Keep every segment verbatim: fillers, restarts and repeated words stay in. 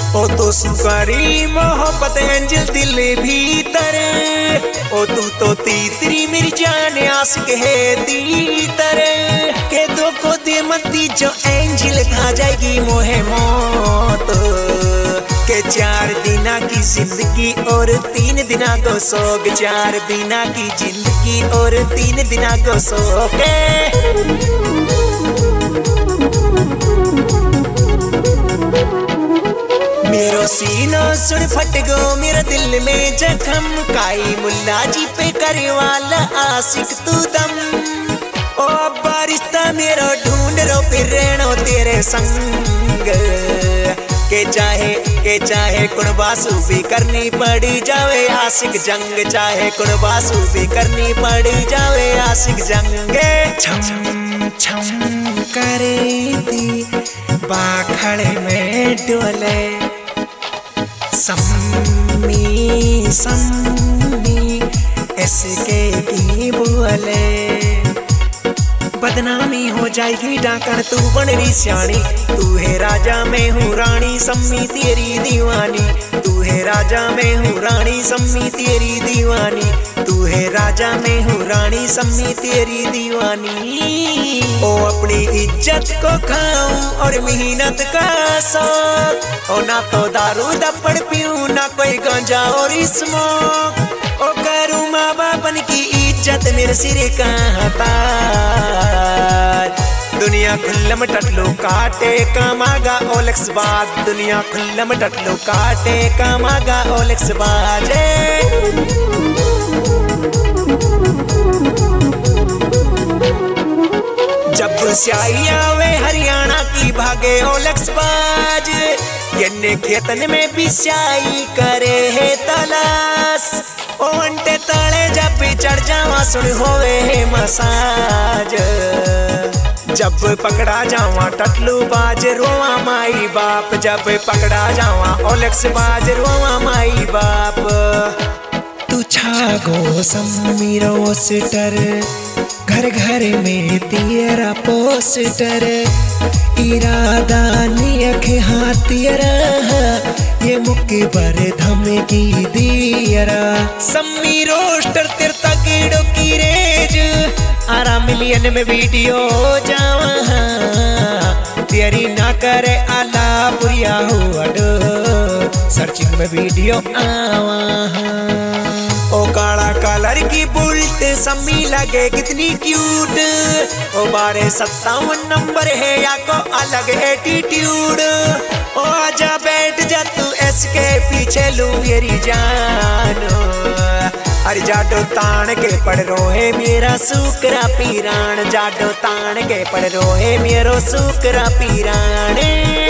ओ तो सुकारी मोहब्बत अंजल दिल भीतर, ओ तू तो तीतरी मेरी जान आशिक है तीतर के दो को दे मती जो एंजल खा जाएगी मोहे मौत के चार दिना की जिंदगी और तीन दिना को सोग, चार दिना की जिंदगी और तीन दिना को सोग। मेरो सीना सुन फट गो मेरा दिल में जख्म, काई मुल्ला जी पे करे वाला आशिक तू दम। ओ बारिश्ता मेरो ढूंढ रो फिर रहनो तेरे संग के चाहे के चाहे कुणबासु भी करनी पड़ी जावे आशिक जंग, चाहे कुणबासु भी करनी पड़ी जावे आशिक जंग। छम छम करे दी बाखड़े में डोले, सम्मी सम्मी इसके की बोले, बदनामी हो जाएगी डाकण तू बन रही सियाणी, तू है राजा मैं हूँ रानी सम्मी तेरी दीवानी, तू है राजा मैं हूँ रानी सम्मी तेरी दीवानी, तू है राजा मैं हूँ रानी सम्मी तेरी दीवानी। ओ अपनी इज्जत को खाऊं और मेहनत का शौक, ओ ना तो दारू दपड़ पीऊं ना कोई गांजा और स्मोक, ओ करूं माँ बापन की इज्जत मेरे सिर का ताज। दुनिया खुल्लम टटलो काटे कमागा ओलेक्स बाज, दुनिया खुल्लम टटलो काटे कमागा ओलेक्स बाजे। जब स्याही आवे हरियाणा की भागे ओलेक्स बाज, यन्ने खेतन में भी स्याही करे है तलाश, ओ अंटे तले जब भी चढ़ जावा सुन होवे है मसाज। जब पकड़ा जावा टटलू बाज रोवा माई बाप, जब पकड़ा जावा ओलेक्स बाज रोवा माई बाप। तू छागो सम्मीरो सिटर, घर घर में तेरा पोस्टर, इरादा नियख हाथियरा ये मुक्के बर धमकी दियरा। सम्मी रोस्टर तेर तगड़ो की रेज, आरा मिलियन में वीडियो जावा, तेरी ना करे आला बुरिया हुआ डो, सर्चिंग में वीडियो आवा। ओ काला कलर की बुल्ट सम्मी लगे कितनी क्यूट, ओ बारह सत्तावन नंबर है या को अलग एटीट्यूड, ओ आजा बैठ जा तू इसके पीछे लू मेरी जान। अरे जाडो तान के पड़ रोहे मेरा सुकरा पीरान, जाडो तान के पड़ रोहे मेरो सुकरा पीरान।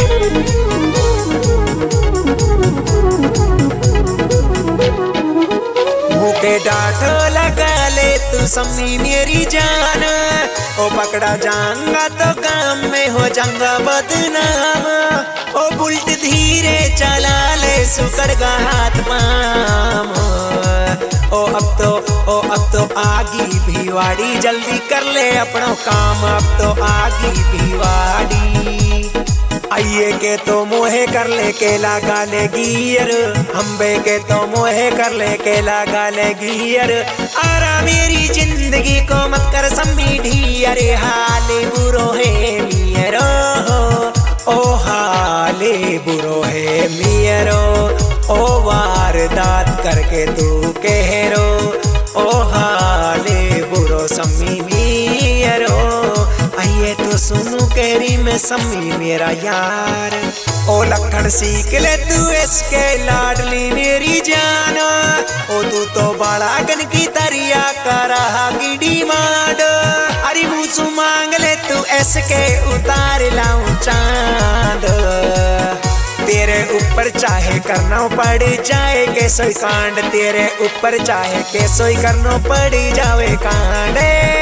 के डांट लगा ले तू सम्मी मेरी जान, ओ पकड़ा जाऊंगा तो काम में हो जाऊंगा बदनाम, ओ बुल्ट धीरे चला ले सुकड़ का हाथ पाम। ओ अब तो ओ अब तो आगी भिवाड़ी जल्दी कर ले अपना काम, अब तो आगी भिवाड़ी आइए के तो मोहे कर ले केला गाले गियर, हम्बे के तो मोहे कर ले केला गाले गियर। आरा मेरी जिंदगी को मत कर सम्मी ढियर, हाले बुरो है मियरो, ओ हाले बुरो है मियरो, ओ वारदात करके तू कहरो, ओ हाले बुरो सम्मी मियरो। आइए तो सुनो केरी में सम्मी मेरा यार, ओ लखन सीख ले तू इसके लाडली मेरी जान, ओ तू तो बड़ा गन की तरिया का रहा की डिमांड, अरे मुझसे मांग ले तू इसके उतार लाऊं चांद। तेरे ऊपर चाहे करना पड़ जाए के सोई कांड, तेरे ऊपर चाहे के सोई करना पड़ जावे कांड।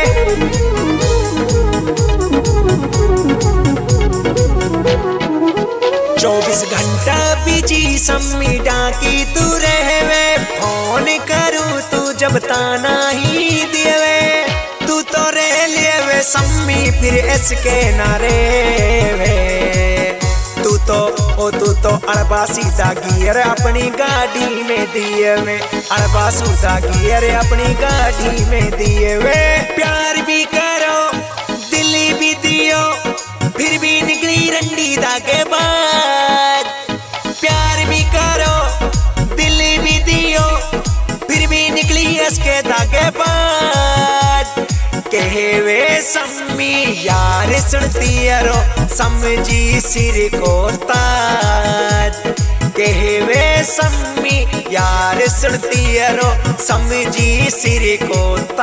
चौबीस घंटा बिजी सम्मी डाकी तू रहवे, फोन करूँ तू जब ताना ही देवे, तू तो रह लेवे सम्मी फिर इसके ना रेवे, तू तो ओ तू तो अड़बा सीधा गियर अपनी गाड़ी में दिए वे, अड़बा सीधा गियर अपनी गाड़ी में दिए वे। प्यार भी करो दिल भी दियो फिर भी निकली रंडी दागे बाद। प्यार भी करो दिल भी दियो फिर भी निकली इसके दागे बाद। कहवे सम्मी यार सुनती रो समझी सिर को ताज। कहवे सम्मी यार सुनती रो समझी सिर को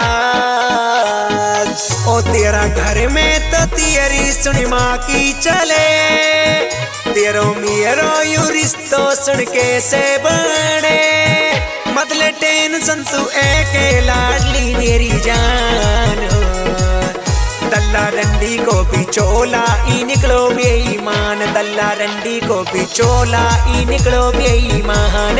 ताज। ओ तेरा घर में तो तेरी सुन माँ की चले, तेरो मेरो यू रिश्तो सुन के से बने। मतलब टेंशन तू एक लाडली मेरी जान। दल्ला रंडी को भी चोला ई निकलो बेईमान, दल्ला रंडी को भी चोला ई निकलो बेईमान।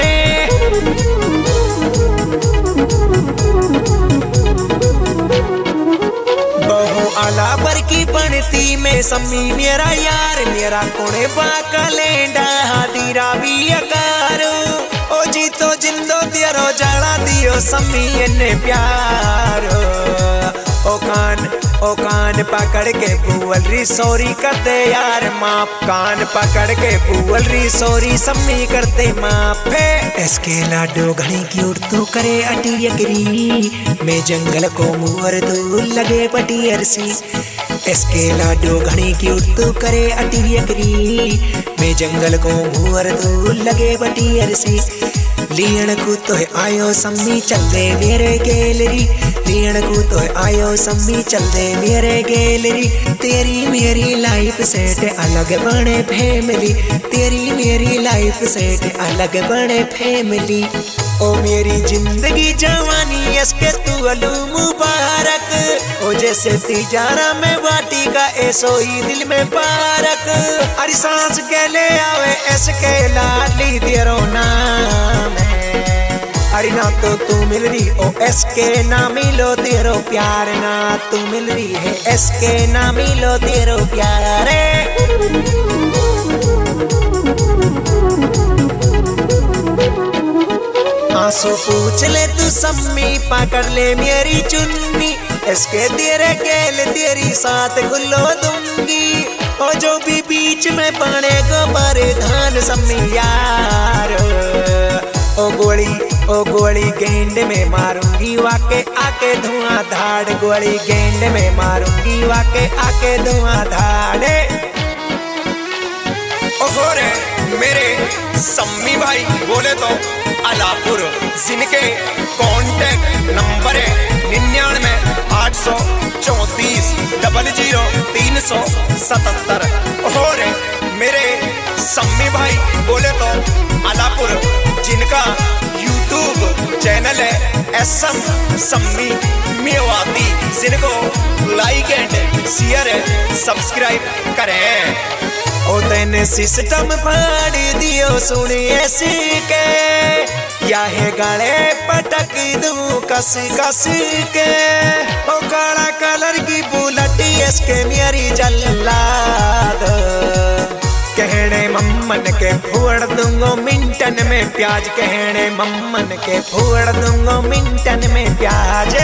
बहु आला बर की बनती में सम्मी मेरा यार, मेरा कोने बाका लेंडा हादीरा भी अकार। ओ जी तो जिंदो तेरो जड़ा दियो सम्मी ने प्यार। ओ कान ओ कान पकड़ के बुअल री सॉरी कर दे यार माफ, कान पकड़ के बुअल री सॉरी सम्मी कर दे माफ। इसके लाडो घड़ी क्यूट तो करे अटी अगरी, मैं जंगल को मुहर तो लगे पटियर सी। इसके लाडो घड़ी क्यूट तो करे अटी अगरी, मैं जंगल को मुहर तो लगे पटियर सी। लियण को तो आयो सम्मी चल दे मेरे गैलरी, लियण को तो आयो सम्मी चल दे मेरे गैलरी। तेरी मेरी लाइफ सेट अलग बने फैमिली, तेरी मेरी लाइफ सेट अलग बने फैमिली। ओ मेरी जिंदगी जवानी इसके तू अलू मुबारक। ओ जैसे तिजारा में बाटी का ऐसो ही दिल में पारक। अरे सांस गले आवे इसके लाडली तेरो नाम है। अरे ना तो तू मिल रही ओ एसके ना मिलो तेरो प्यार, ना तू मिल रही है एसके ना मिलो तेरो प्यार। आंसू पूछ ले तू सम्मी पकड़ ले मेरी चुन्नी, इसके तेरे गेल तेरी साथ गुल्लो दूंगी। ओ जो भी बीच में पाने को परिधान सम्मी यार। ओ गोली ओ गोली गेंद में मारूंगी वाके आके धुआं धाड़, गोली गेंद में मारूंगी वाके आके धुआं धाड़े। ओ रे मेरे सम्मी भाई बोले तो अलापुर, जिनके कांटेक्ट नंबर है निन्यानवे आठ सौ चौंतीस डबल जीरो तीन सौ सतहत्तर। और मेरे सम्मी भाई बोले तो अलापुर, जिनका यूट्यूब चैनल है एस एम सम्मी मेवाती, जिनको लाइक एंड शेयर सब्सक्राइब करें। ओ तेने सिस्टम फाड़ दियो सुनिए सीके, या है गले पटक दूं कस कस के। ओ काला कलर की बुलेट इसके मेरी जल्लाद, कहने मम्मन के फोड़ दूंगो मिंटन में प्याज, कहने मम्मन के फोड़ दूंगो मिंटन में प्याज।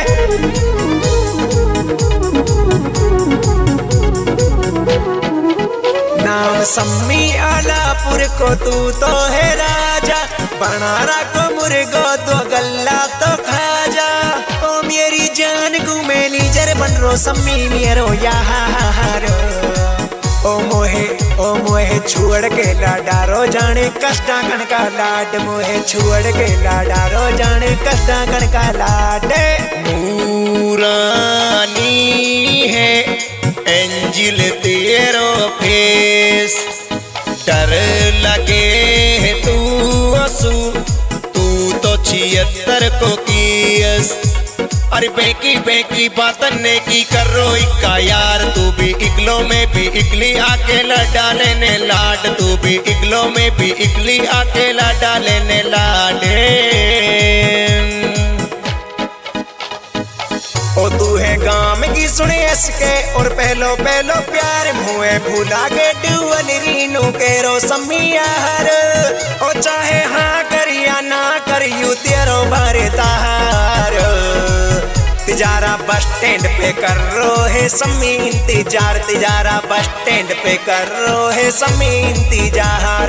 नाम सम्मी आलापुर को तू तो है राजा, बनारा को मुर्गो तो गल्ला तो खाजा। ओ मेरी जान घूमे नीजर बन रो सम्मी मेरो यारो। ओ मोहे ओ मोहे छोड़ के लाडारो जाने कष्टा कण का लाड, मोहे छोड़ के लाडारो जाने कष्टा कण का लाड। नूरानी है एंजिल तेरो फेस, डर लगे है तू असू, तू तो छिहत्तर को कियस। अरे बेकी बेकी बातन ने की कर रो इक्का यार, तू भी इगलो में भी इगली अकेला डालेने लाड, तू भी इगलो में भी इगली अकेला डालेने लाडे। ओ तू है गाम की सुने इसके और पहलो पहलो प्यार मुए भूला के डुअल रीनू के रो समियार ओ चाहे हाँ कर या ना कर यू तेरो भरे तार तिजारा बस स्टैंड पे कर रो है समी इंतजार तिजारा बस स्टैंड पे कर रो है समी इंतजार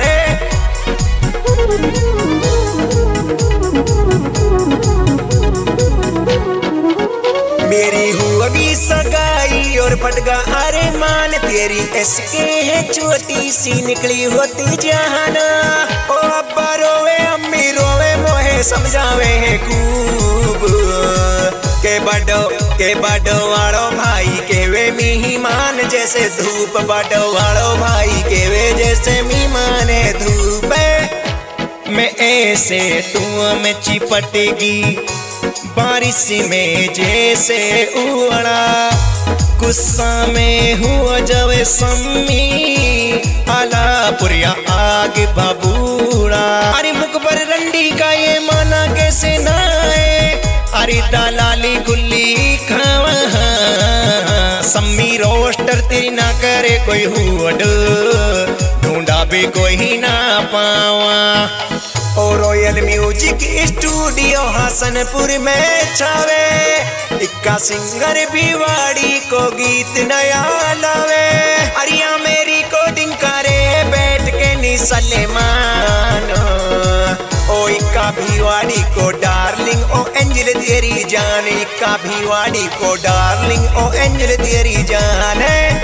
मेरी हुई सगाई और फटगा अरे मान तेरी इसके है छोटी सी निकली होती जहाना ओ अब्बा रोवे अम्मी रोवे मोहे समझावे है खूब के बड़ो के बड़ो वाड़ो भाई के वे मेहमान जैसे धूप बड़ो वाड़ो भाई के वे जैसे मेहमान है धूप मैं ऐसे तू में चिपटेगी बारिश में जैसे उड़ा गुस्सा में हुआ जवे सम्मी आला पुरिया आग बाबूड़ा अरे मुकबर रंडी का ये माना कैसे ना है अरे दलाली गुल्ली खावा सम्मी रोस्टर तेरी ना करे कोई हुआ ढूंढा भी कोई ना पावा और रॉयल म्यूजिक स्टूडियो हसनपुर में छावे इक्का सिंगर भिवाड़ी को गीत नया लावे अरिया मेरी कोडिंग करे बैठ के नी सलेमान ओ इक्का भिवाड़ी को डार्लिंग ओ एंजल तेरी जान इक्का भिवाड़ी को डार्लिंग ओ एंजल तेरी जान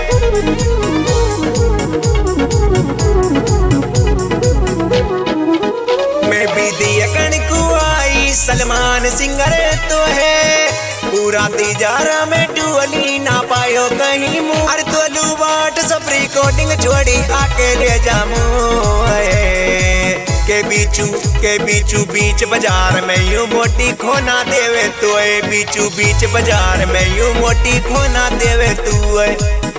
मैं भी दिया कण कुआई सलमान सिंगर तो है पूरा तिजारा में डुअली ना पायो कहीं मुँह अरे तो लूबाट सब रिकॉर्डिंग छोड़ी आके ले जामू के बीचू के बीचू बीच बाजार में यूं मोटी खोना देवे तू है बीचू बीच बाजार में यूं मोटी खोना देवे तू है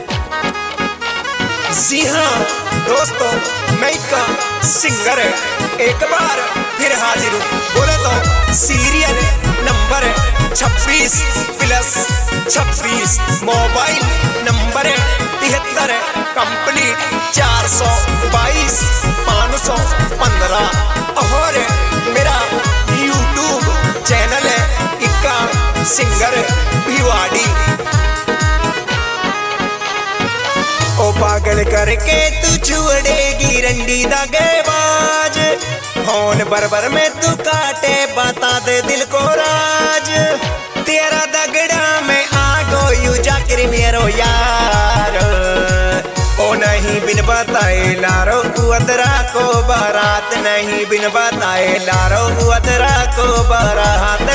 जी हाँ दोस्तों मैं का सिंगर एक बार फिर हाजिर हूँ बोले तो सीरियल नंबर छब्बीस प्लस छब्बीस मोबाइल नंबर तिहत्तर कंप्लीट चार सौ बाईस पाँच सौ पंद्रह और मेरा यूट्यूब चैनल है इक्का सिंगर भिवाड़ी ओ पागल करके तू छुड़ेगी रंडी दगेबाज फोन बरबर में तू काटे बता दे दिल को राज तेरा दगड़ा में आगो यू जाकर मेरो यार ओ नहीं बिन बताए लारो अदरा को बारात नहीं बिन बताए लारो अदरा को बारात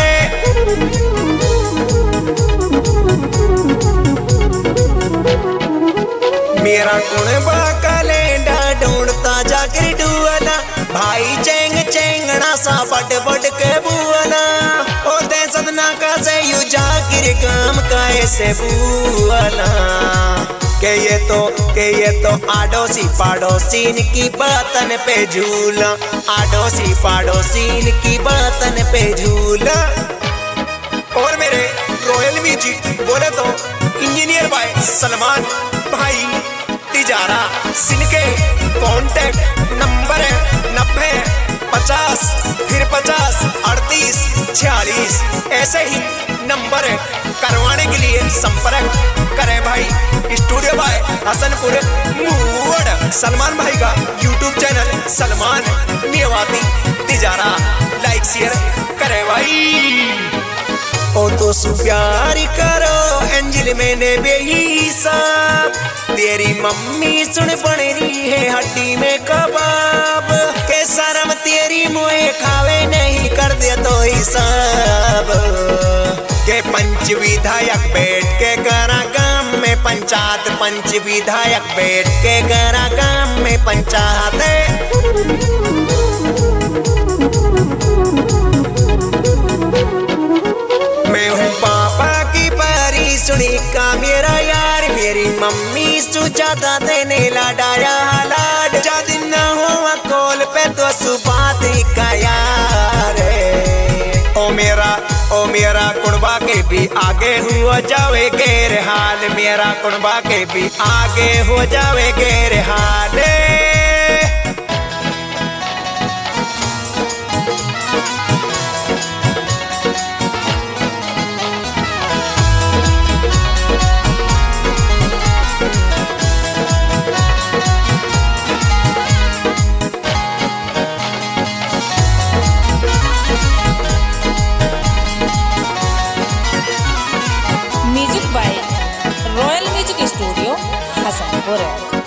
मेरा कुणबा कलेंडा ढूंढता जाकर डुअला भाई चेंग चेंगना सा बट बट के बुअला ओ दे सदना का से यू जाकर काम कैसे बुअला के ये तो के ये तो आडोसी पाडोसीन की बातन पे झूला आडोसी पाडोसीन की बातन पे झूला और मेरे रॉयल म्यूजिक बोले तो इंजीनियर भाई सलमान भाई तिजारा सिनके कॉन्टेक्ट नंबर नब्बे पचास फिर पचास अड़तीस छियालीस ऐसे ही नंबर करवाने के लिए संपर्क करें भाई स्टूडियो भाई हसनपुर मूड सलमान भाई का YouTube channel Salman Mewati Tijara like share करें भाई ओ तो सु प्यार करो एंजल मैंने बेहिसाब तेरी मम्मी सुन बन रही है हड्डी में कबाब के शर्म तेरी मुँह खावे नहीं कर दे तो हिसाब के पंच विधायक बैठ के करा गांव में पंचायत पंच विधायक बैठ के करा गांव में पंचायत मैं हूँ पापा की परी सुनी का मेरा यार मेरी मम्मी सु ज्यादा देने लाडाया लाड जा दिन न हुआ कॉल पे तो सुबात का यार ओ मेरा ओ मेरा कुड़बा के भी आगे हुआ जा जावे गैर हाल, मेरा कुनबा के भी आगे हो जावे गैर हाल। Music by royal music studio Hasanpur.